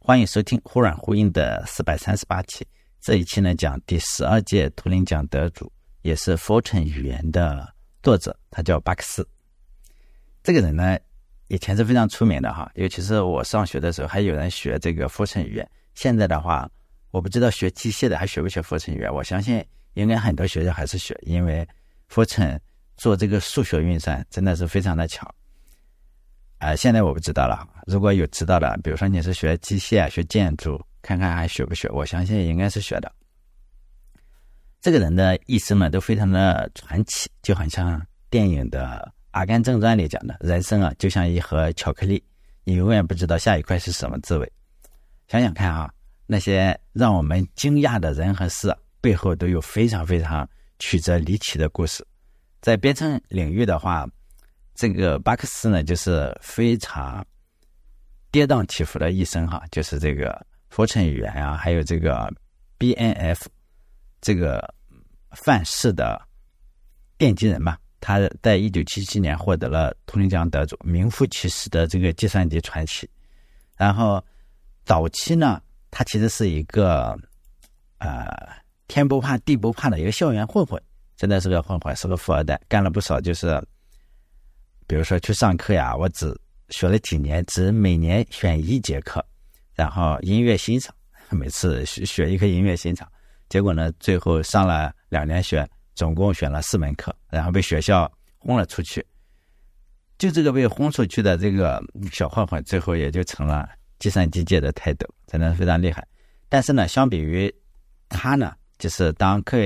欢迎收听忽软忽硬的438期。这一期呢讲第12届图灵奖得主，也是 Fortran 语言的作者，他叫巴克斯。这个人呢以前是非常出名的哈，尤其是我上学的时候还有人学这个 Fortran 语言。现在的话我不知道学机械的还学不学 Fortran 语言，我相信应该很多学校还是学，因为 Fortran 做这个数学运算真的是非常的强。现在我不知道了，如果有知道的，比如说你是学机械学建筑，看看还学不学，我相信应该是学的。这个人的一生呢都非常的传奇，就好像电影的阿甘正传里讲的，人生啊就像一盒巧克力，你永远不知道下一块是什么滋味。想想看啊，那些让我们惊讶的人和事背后都有非常非常曲折离奇的故事。在编程领域的话，这个巴克斯呢就是非常跌宕起伏的一生哈，就是这个 Fortran 语言啊，还有这个 BNF 这个范式的奠基人嘛，他在1977年获得了图灵奖得主，名副其实的这个计算机传奇。然后早期呢他其实是一个天不怕地不怕的一个校园混混，真的是个混混，是个富二代，干了不少，就是比如说去上课呀，我只学了几年，只每年选1节课，然后音乐欣赏，每次学一个音乐欣赏，结果呢最后上了2年学，总共选了4门课，然后被学校轰了出去。就这个被轰出去的这个小混混，最后也就成了计算机界的泰斗，真的非常厉害。但是呢相比于他呢，就是当计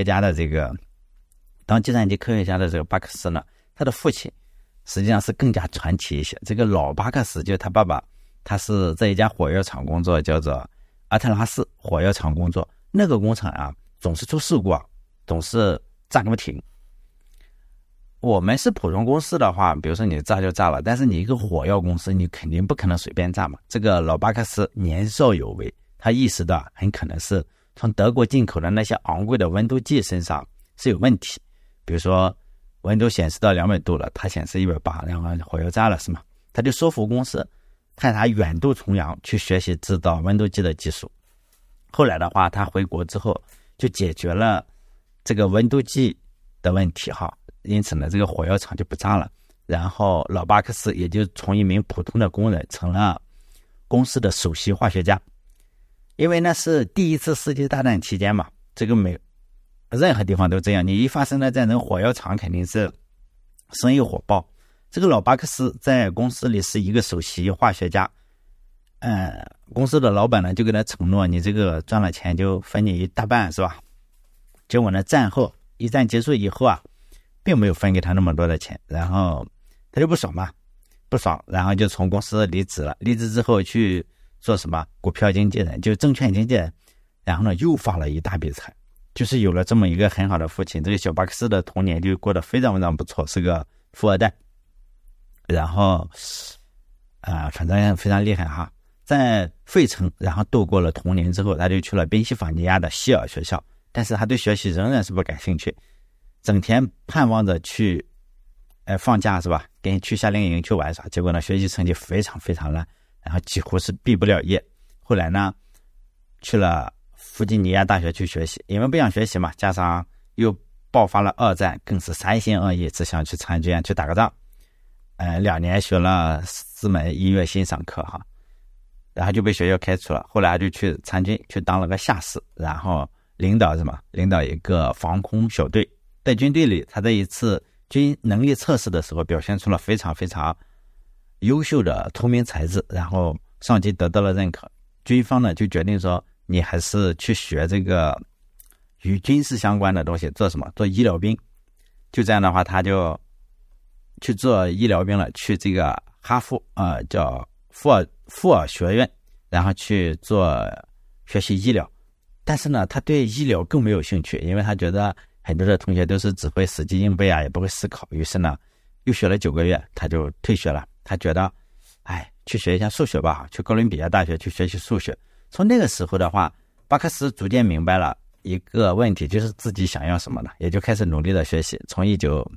算机科学家的这个巴克斯呢，他的父亲实际上是更加传奇一些。这个老巴克斯就是他爸爸，他是在一家火药厂工作，叫做阿特拉斯火药厂工作。那个工厂啊总是出事故啊，总是炸个不停。我们是普通公司的话，比如说你炸就炸了，但是你一个火药公司你肯定不可能随便炸嘛。这个老巴克斯年少有为，他意识到很可能是从德国进口的那些昂贵的温度计身上是有问题，比如说温度显示到200度了，它显示180，然后火药炸了是吗？他就说服公司派他远渡重洋去学习制造温度计的技术。后来的话他回国之后就解决了这个温度计的问题哈，因此呢这个火药厂就不炸了。然后老巴克斯也就从一名普通的工人成了公司的首席化学家。因为那是第一次世界大战期间嘛，这个任何地方都这样，你一发生了战争，火药厂肯定是生意火爆。这个老巴克斯在公司里是一个首席化学家，公司的老板呢就给他承诺，你这个赚了钱就分你一大半是吧？结果呢一战结束以后啊，并没有分给他那么多的钱，然后他就不爽，然后就从公司离职了。离职之后去做什么股票经纪人，就证券经纪人，然后呢又发了一大笔财。就是有了这么一个很好的父亲，这个小巴克斯的童年就过得非常非常不错，是个富二代。然后反正非常厉害哈。在费城然后度过了童年之后，他就去了宾夕法尼亚的希尔学校，但是他对学习仍然是不感兴趣，整天盼望着去放假是吧，跟去夏令营去玩耍，结果呢学习成绩非常非常烂，然后几乎是毕不了业。后来呢去了弗吉尼亚大学去学习，因为不想学习嘛，加上又爆发了2战，更是3心2意，只想去参军去打个仗。2年学了4门音乐欣赏课哈，然后就被学校开除了。后来就去参军，去当了个下士，然后领导一个防空小队。在军队里，他在一次军能力测试的时候表现出了非常非常优秀的聪明才智，然后上级得到了认可。军方呢就决定说，你还是去学这个与军事相关的东西，做什么？做医疗兵。就这样的话他就去做医疗兵了，去这个哈佛叫富尔学院，然后去学习医疗。但是呢他对医疗更没有兴趣，因为他觉得很多的同学都是只会死记硬背啊，也不会思考。于是呢又学了9个月他就退学了。他觉得去学一下数学吧，去哥伦比亚大学去学习数学。从那个时候的话，巴克斯逐渐明白了一个问题，就是自己想要什么呢，也就开始努力的学习。从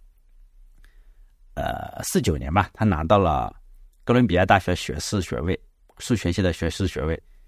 1949年吧，他拿到了哥伦比亚大学学士学位，数学系的学士学位。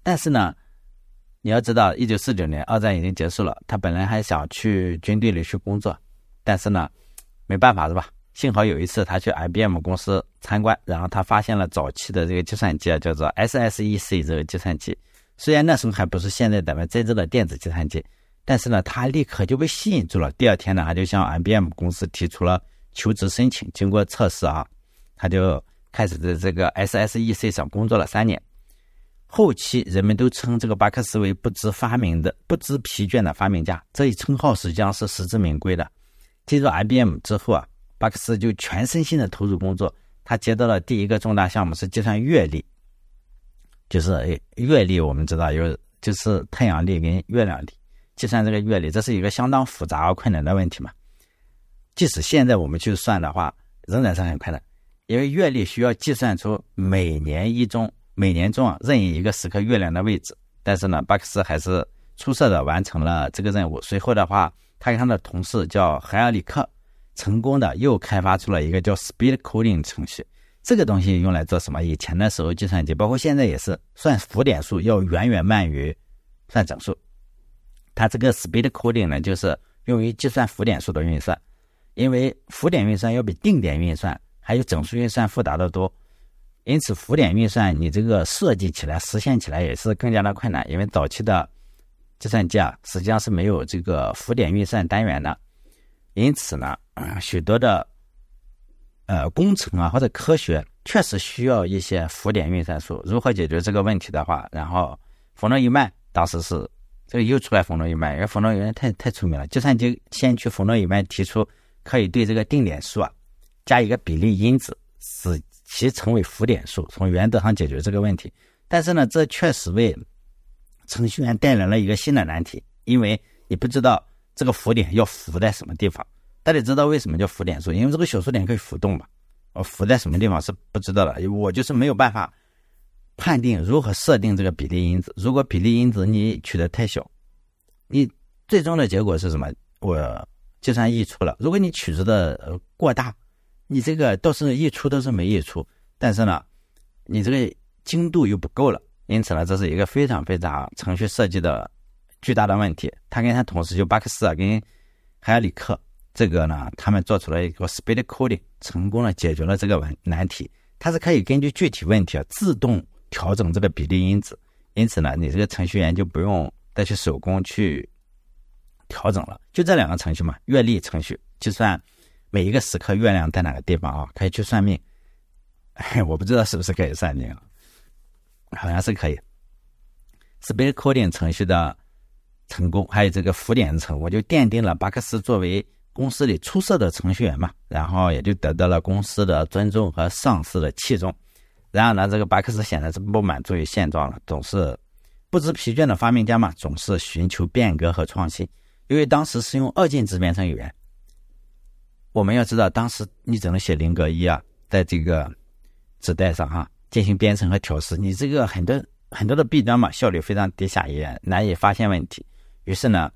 但是呢，你要知道1949年二战已经结束了，他本来还想去军队里去工作，但是呢没办法是吧？幸好有一次他去 IBM 公司参观，然后他发现了早期的这个计算机叫做 SSEC 这个计算机，虽然那时候还不是现在咱们真正的电子计算机，但是呢他立刻就被吸引住了。第二天呢，他就向 IBM 公司提出了求职申请，经过测试他就开始在这个 SSEC 上工作了3年。后期人们都称这个巴克斯为不知疲倦的发明家，这一称号实际上是实至名归的。进入 IBM 之后巴克斯就全身心的投入工作，他接到了第一个重大项目是计算月历。就是月历我们知道就是太阳历跟月亮历，计算这个月历，这是一个相当复杂而困难的问题嘛。即使现在我们去算的话，仍然是很困难，因为月历需要计算出每年中任意一个时刻月亮的位置。但是呢，巴克斯还是出色的完成了这个任务。随后的话，他跟他的同事叫海尔里克，成功的又开发出了一个叫 Speed Coding 程序。这个东西用来做什么？以前的时候计算机包括现在也是算浮点数要远远慢于算整数。它这个 Speed Coding 呢，就是用于计算浮点数的运算，因为浮点运算要比定点运算还有整数运算复杂的多，因此浮点运算你这个设计起来实现起来也是更加的困难。因为早期的计算机实际上是没有这个浮点运算单元的，因此呢许多的工程或者科学确实需要一些浮点运算术。如何解决这个问题的话，然后冯诺依曼当时是这个又出来冯诺依曼，因为冯诺依曼太出名了，计算机先驱冯诺依曼提出可以对这个定点数加一个比例因子，使其成为浮点数，从原则上解决这个问题。但是呢，这确实为程序员带来了一个新的难题，因为你不知道这个浮点要浮在什么地方。大家知道为什么叫浮点数？因为这个小数点可以浮动嘛，浮在什么地方是不知道的。我就是没有办法判定如何设定这个比例因子。如果比例因子你取得太小，你最终的结果是什么？我计算溢出了。如果你取得的过大，你这个都是溢出都是没溢出，但是呢你这个精度又不够了。因此呢，这是一个非常非常程序设计的巨大的问题。他跟他同事就巴克斯跟海尔里克，这个呢他们做出了一个 Speed Coding， 成功的解决了这个难题。它是可以根据具体问题自动调整这个比例因子，因此呢你这个程序员就不用再去手工去调整了。就这2个程序嘛，月历程序计算每一个时刻月亮在哪个地方可以去算命。我不知道是不是可以算命好像是可以。Speed Coding 程序的成功，还有这个浮点的成功，就奠定了巴克斯作为公司里出色的程序员嘛，然后也就得到了公司的尊重和上司的器重。然而呢，这个巴克斯显然是不满足于现状了，总是不知疲倦的发明家嘛，总是寻求变革和创新。因为当时是用二进制编程语言，我们要知道当时你只能写0格1在这个纸带上进行编程和调试，你这个很多的弊端嘛，效率非常低下，也难以发现问题。于是呢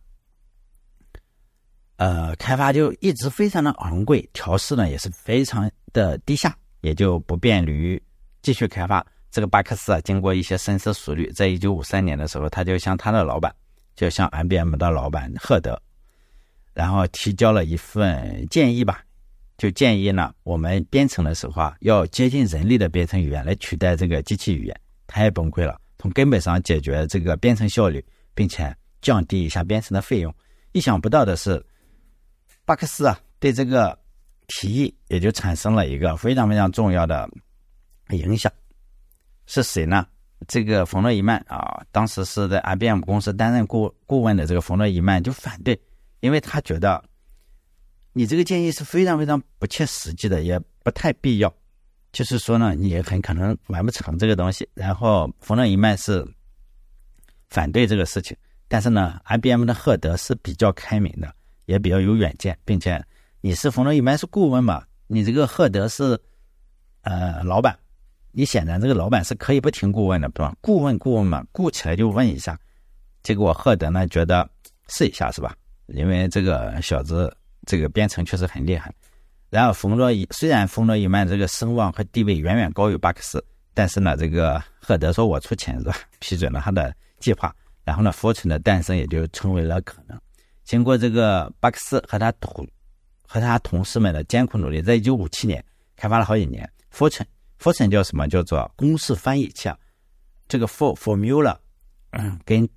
开发就一直非常的昂贵，调试呢也是非常的低下，也就不便于继续开发。这个巴克斯经过一些深思熟虑，在1953年的时候，他就向他的老板，就向 IBM 的老板赫德，然后提交了一份建议吧，就建议呢我们编程的时候要接近人类的编程语言来取代这个机器语言。他也崩溃了，从根本上解决这个编程效率，并且降低一下编程的费用。意想不到的是，巴克斯对这个提议也就产生了一个非常非常重要的影响。是谁呢？这个冯诺依曼当时是在 IBM 公司担任顾问的这个冯诺依曼就反对，因为他觉得你这个建议是非常非常不切实际的，也不太必要，就是说呢你也很可能完不成这个东西。然后冯诺依曼是反对这个事情，但是呢 IBM 的赫德是比较开明的，也比较有远见，并且你是冯诺依曼是顾问嘛，你这个赫德是老板，你显然这个老板是可以不听顾问的，对吧？顾问嘛，顾起来就问一下。结果赫德呢觉得试一下是吧？因为这个小子这个编程确实很厉害。然后虽然冯诺依曼这个声望和地位远远高于巴克斯， 但是呢，这个赫德说我出钱是吧，批准了他的计划，然后呢，Fortran 的诞生也就成为了可能。经过这个巴克斯和他同事们的艰苦努力，在1957年开发了好几年。Fortran 叫什么？叫做公式翻译器啊。这个 formula 跟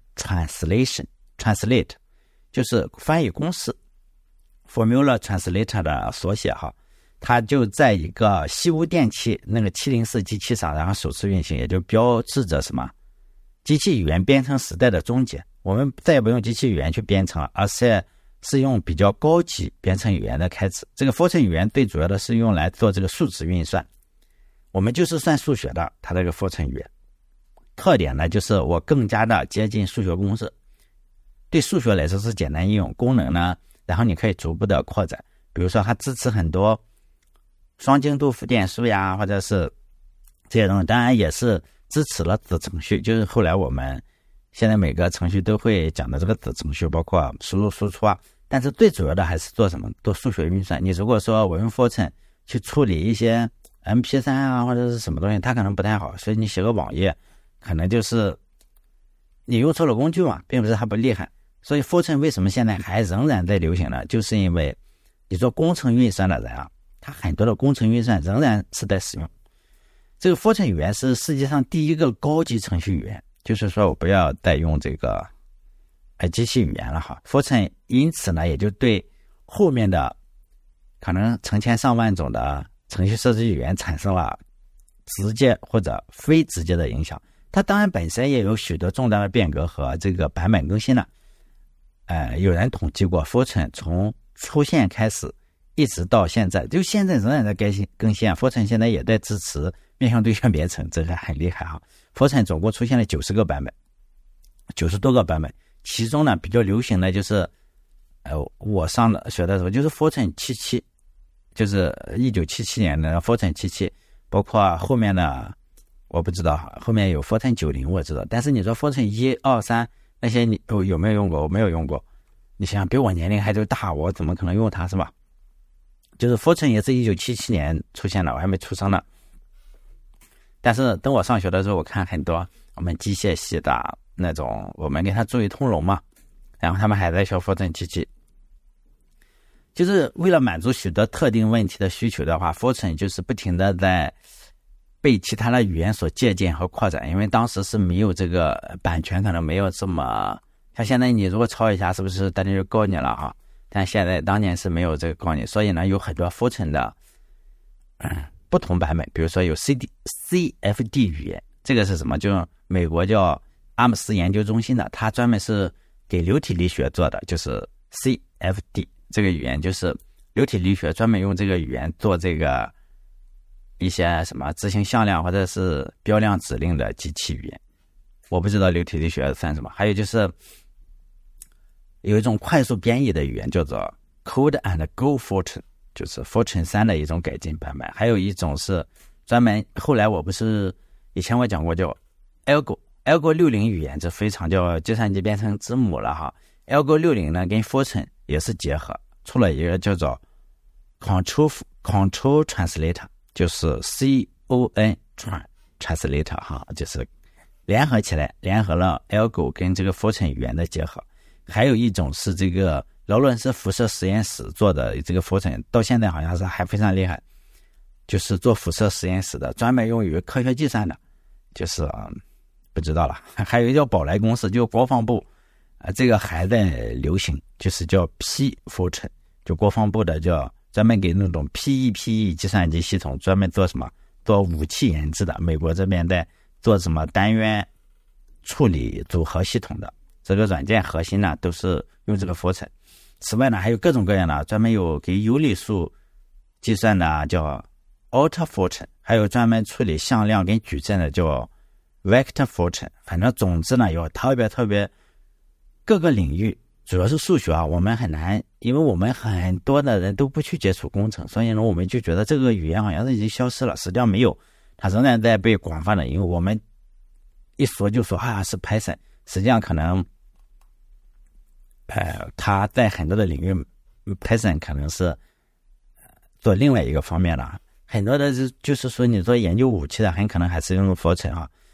translate 就是翻译公式 formula translator 的缩写哈。它就在一个西屋电器那个704机器上，然后首次运行，也就标志着什么？机器语言编程时代的终结。我们再也不用机器语言去编程了，而是用比较高级编程语言的开始。这个 Fortran 语言最主要的是用来做这个数值运算，我们就是算数学的，它这个 Fortran 语言特点呢，就是我更加的接近数学公式，对数学来说是简单应用，功能呢，然后你可以逐步的扩展。比如说它支持很多双精度负电数呀，或者是这些东西，当然也是支持了子程序，就是后来我们现在每个程序都会讲的这个子程序，包括输入输出啊。但是最主要的还是做什么？做数学运算。你如果说我用 Fortran 去处理一些 MP3 啊或者是什么东西，它可能不太好，所以你写个网页可能就是你用错了工具嘛，并不是它不厉害。所以 Fortran 为什么现在还仍然在流行呢？就是因为你做工程运算的人啊，他很多的工程运算仍然是在使用。这个 Fortran 语言是世界上第一个高级程序语言，就是说我不要再用这个机器语言了哈。Fortran 因此呢，也就对后面的可能成千上万种的程序设计语言产生了直接或者非直接的影响。它当然本身也有许多重大的变革和这个版本更新了。有人统计过 Fortran 从出现开始一直到现在，就现在仍然在更新啊。Fortran 现在也在支持面向对象编程，这个很厉害哈。Fortran 总共出现了90个版本，90多个版本，其中呢比较流行的就是我上的学的时候就是 Fortran 77，就是1977年的 Fortran 77，包括后面的我不知道，后面有 Fortran 90我知道，但是你说 Fortran 1、2、3那些你有没有用过？我没有用过。你想想比我年龄还都大，我怎么可能用它是吧？就是 Fortran 也是1977年出现的，我还没出生呢。但是等我上学的时候，我看很多我们机械系的那种，我们给他注意通融嘛，然后他们还在学 Fortran 77。就是为了满足许多特定问题的需求的话， Fortran 就是不停的在被其他的语言所借鉴和扩展，因为当时是没有这个版权，可能没有这么像现在你如果抄一下是不是大家就告你了哈？但现在当年是没有这个告你，所以呢有很多 Fortran 的不同版本，比如说有 CFD 语言，这个是什么？就美国叫阿姆斯研究中心的，它专门是给流体力学做的，就是 CFD 这个语言，就是流体力学专门用这个语言做这个一些什么执行向量或者是标量指令的机器语言。我不知道流体力学算什么。还有就是有一种快速编译的语言叫做 Code and Go Fortran， 就是 Fortran 3的一种改进版本。还有一种是专门后来我不是以前我讲过叫 Algo 60语言，这非常叫计算机编程之母了哈。Algo 60呢跟 Fortran 也是结合出了一个叫做 Control Translator， 就是 CON Translator 哈，就是联合起来，联合了 Algo 跟这个 Fortran 语言的结合。还有一种是这个劳伦斯辐射实验室做的这个 Fortran， 到现在好像是还非常厉害，就是做辐射实验室的，专门用于科学计算的，就是不知道了。还有一个叫宝来公式，就国防部这个还在流行，就是叫 P Fortran， 就国防部的叫专门给那种 PEPE 计算机系统专门做什么？做武器研制的。美国这边在做什么单元处理组合系统的，这个软件核心呢都是用这个 Fortran。此外呢还有各种各样的，专门有给有理数计算的叫 Alter Fortran， 还有专门处理向量跟矩阵的叫 Vector Fortran。 反正总之呢有特别各个领域，主要是数学啊，我们很难，因为我们很多的人都不去接触工程，所以呢我们就觉得这个语言好像是已经消失了，实际上没有，它仍然在被广泛的，因为我们一说就说是 Python， 实际上可能它在很多的领域 Python 可能是做另外一个方面了。 很多的就是说你做研究武器的很可能还是用佛尘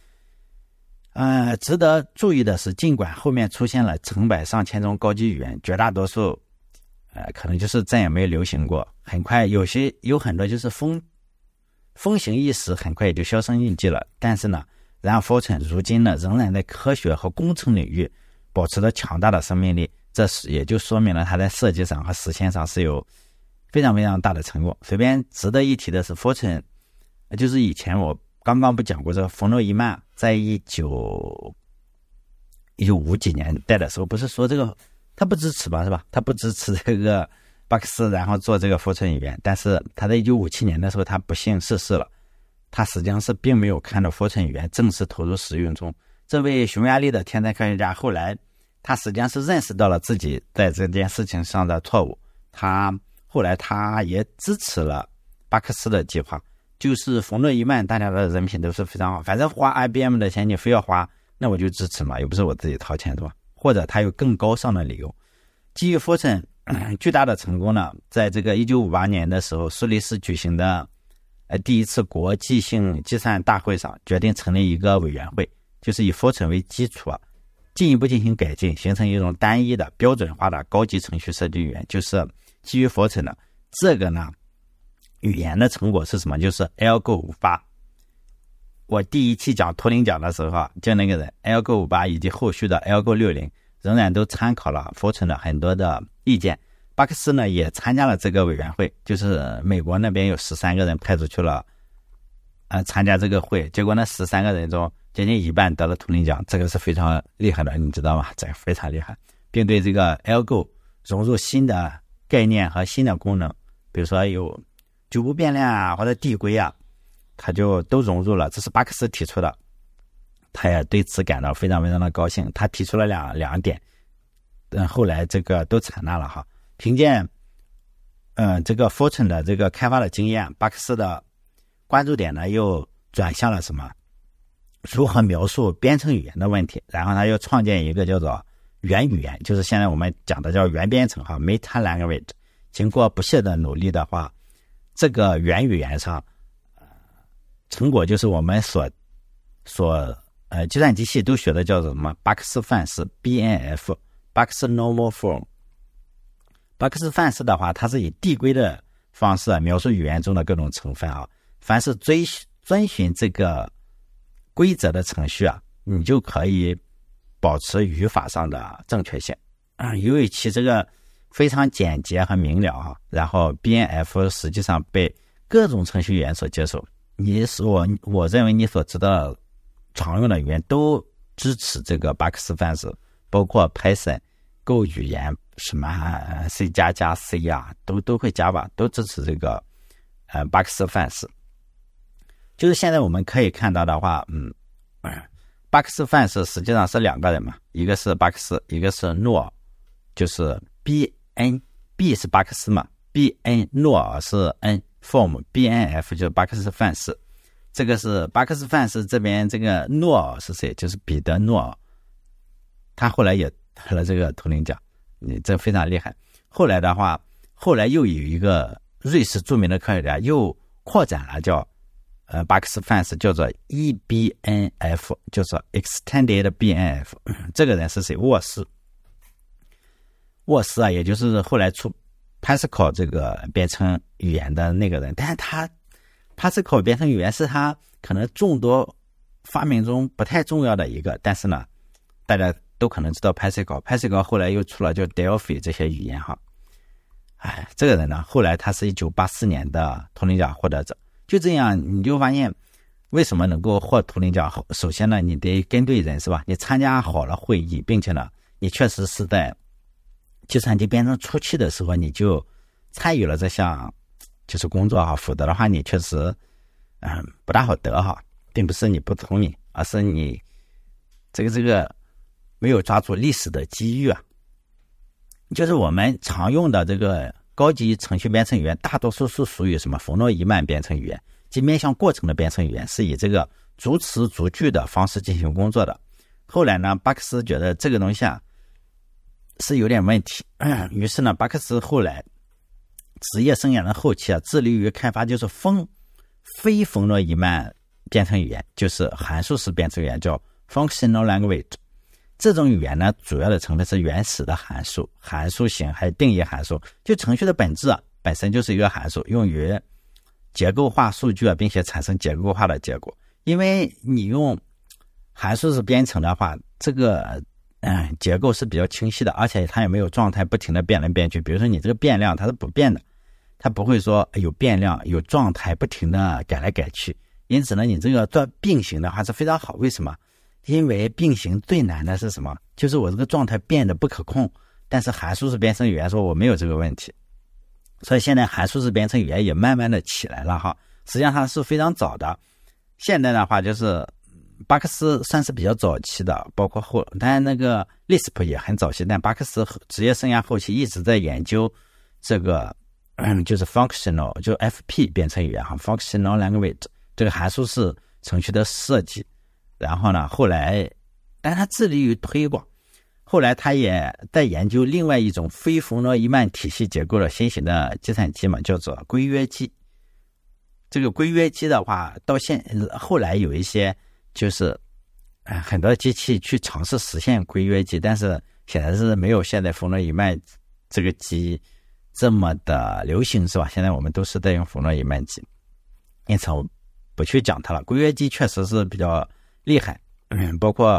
值得注意的是，尽管后面出现了成百上千种高级语言，绝大多数可能就是再也没有流行过，很快有很多就是风行一时，很快也就销声匿迹了。但是呢，然后佛尘如今呢仍然在科学和工程领域保持着强大的生命力，这也就说明了它在设计上和实现上是有非常非常大的成功。随便值得一提的是，佛尘就是以前我刚刚不讲过，这个冯诺依曼在1950几年代的时候，不是说这个他不支持吧，是吧？他不支持这个巴克斯然后做这个佛尘语言，但是他在1957年的时候他不幸逝世了。他实际上是并没有看到佛尘语言正式投入使用中。这位匈牙利的天才科学家后来他实际上是认识到了自己在这件事情上的错误，后来他也支持了巴克斯的计划。就是冯诺依曼大家的人品都是非常好，反正花 IBM 的钱你非要花，那我就支持嘛，又不是我自己掏钱，对吧？或者他有更高尚的理由。基于佛尘巨大的成功呢，在这个1958年的时候，苏黎世举行的第一次国际性计算大会上决定成立一个委员会，就是以佛尘为基础进一步进行改进，形成一种单一的标准化的高级程序设计语言，就是基于佛尘的。这个呢语言的成果是什么？就是 ALGO58。 我第一期讲图灵奖的时候就那个人 ALGO58 以及后续的 ALGO60 仍然都参考了佛尘的很多的意见。巴克斯呢也参加了这个委员会，就是美国那边有13个人派出去了参加这个会，结果呢13个人中接近一半得了图灵奖，这个是非常厉害的，你知道吗？这个非常厉害，并对这个 ALGO 融入新的概念和新的功能，比如说有九不变量或者递归他就都融入了。这是巴克斯提出的，他也对此感到非常非常的高兴。他提出了两点，后来这个都采纳了凭借这个 Fortran 的这个开发的经验，巴克斯的关注点呢又转向了什么？如何描述编程语言的问题。然后他又创建一个叫做元语言，就是现在我们讲的叫元编程Meta Language。经过不懈的努力的话，这个元语言上成果就是我们计算机系都学的叫做什么？巴克斯范式 BNF Buck's Normal Form。 巴克斯范式的话，它是以递归的方式描述语言中的各种成分凡是遵循这个规则的程序你就可以保持语法上的正确性由于其这个非常简洁和明了然后 BNF 实际上被各种程序语言所接受。我认为你所知道的常用的语言都支持这个巴克斯范式，包括 Python、Go 语言，什么C++、C 都会加吧，都支持这个巴克斯范式。就是现在我们可以看到的话，巴克斯范式实际上是两个人嘛，一个是巴克斯，一个是诺尔，就是 B 是巴克斯嘛 ，BN 诺尔是 N。Form BNF 就是巴克斯范式。这个是巴克斯范式，这边这个诺尔是谁？就是彼得诺尔，他后来也得了这个图灵奖，这非常厉害。后来又有一个瑞士著名的科学家又扩展了叫巴克斯范式，叫做 EBNF， 就是 Extended BNF。 这个人是谁？沃斯也就是后来出Pascal 这个编程语言的那个人，但是他 Pascal 编程语言是他可能众多发明中不太重要的一个，但是呢大家都可能知道 Pascal 后来又出了叫 Delphi 这些语言这个人呢后来他是1984年的图灵奖获得者。就这样你就发现为什么能够获图灵奖，首先呢你得跟对人，是吧？你参加好了会议，并且呢你确实是在计算机编程初期的时候你就参与了这项就是工作否则的话你确实不大好得并不是你不聪明，而是你这个没有抓住历史的机遇就是我们常用的这个高级程序编程语言大多数是属于什么冯诺依曼编程语言，即面向过程的编程语言，是以这个逐词逐句的方式进行工作的。后来呢巴克斯觉得这个东西是有点问题，于是呢巴克斯后来职业生涯的后期致力于开发就是非冯诺依曼编程语言，就是函数式编程语言，叫 functional language。这种语言呢，主要的成分是原始的函数、函数型还有定义函数。就程序的本质本身就是一个函数，用于结构化数据并且产生结构化的结果。因为你用函数式编程的话，这个结构是比较清晰的，而且它也没有状态不停的变来变去。比如说你这个变量它是不变的，它不会说有变量有状态不停的改来改去。因此呢，你这个并行的话是非常好。为什么？因为并行最难的是什么？就是我这个状态变得不可控，但是函数式编程语言说我没有这个问题。所以现在函数式编程语言也慢慢的起来了哈，实际上它是非常早的。现在的话就是巴克斯算是比较早期的，包括当然那个 Lisp 也很早期，但巴克斯职业生涯后期一直在研究这个就是 functional 就 FP 编程语言哈 functional language 这个函数式程序的设计。然后呢，后来但他致力于推广，后来他也在研究另外一种非冯诺依曼体系结构的新型的计算机嘛，叫做规约机。这个规约机的话，后来有一些就是很多机器去尝试实现规约机，但是显然是没有现在冯诺依曼这个机这么的流行，是吧？现在我们都是在用冯诺依曼机，因此我不去讲它了。规约机确实是比较厉害，包括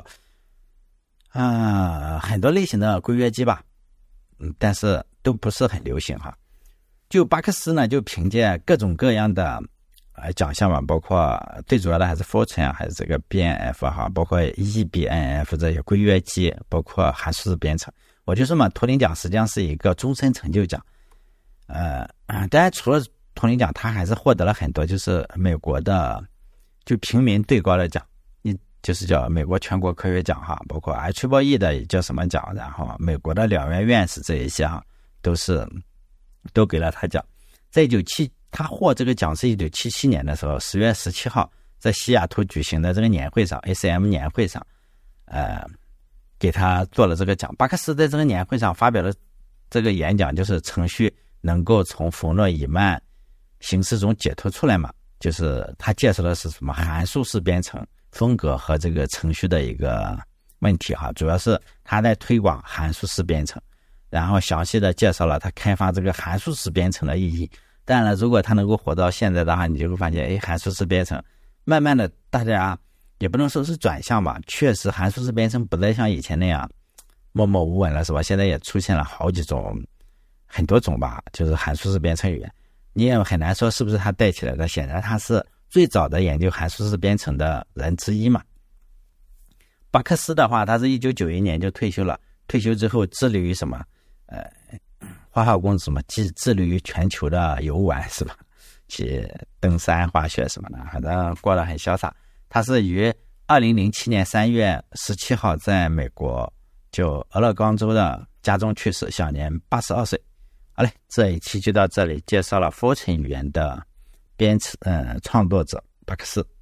很多类型的规约机吧，但是都不是很流行哈。就巴克斯呢，就凭借各种各样的奖项嘛，包括最主要的还是 Fortran 还是这个 BNF 哈，包括 eBNF 这些规约机，包括函数式编程。我就说嘛，图灵奖实际上是一个终身成就奖。当然除了图灵奖，他还是获得了很多就是美国的就平民最高的奖，就是叫美国全国科学奖哈，包括 IEEE 的叫什么奖，然后美国的两院院士这一些哈，都给了他奖。在他获这个奖是1977年的时候10月17号在西雅图举行的这个年会上 ACM 年会上给他做了这个奖。巴克斯在这个年会上发表了这个演讲，就是程序能够从冯诺依曼形式中解脱出来嘛，就是他介绍的是什么函数式编程风格和这个程序的一个问题哈，主要是他在推广函数式编程，然后详细的介绍了他开发这个函数式编程的意义。当然了，如果他能够活到现在的话，你就会发现函数式编程慢慢的大家也不能说是转向吧，确实函数式编程不再像以前那样默默无闻了，是吧？现在也出现了很多种吧，就是函数式编程语言，你也很难说是不是他带起来的，显然他是最早的研究函数式编程的人之一嘛。巴克斯的话，他是1991年就退休了，退休之后致力于什么花花公子什么致力于全球的游玩，是吧？去登山滑雪什么的，反正过得很潇洒。他是于2007年3月17号在美国就俄勒冈州的家中去世，享年82岁。好嘞，这一期就到这里，介绍了 Fortran 语言的创作者巴克斯。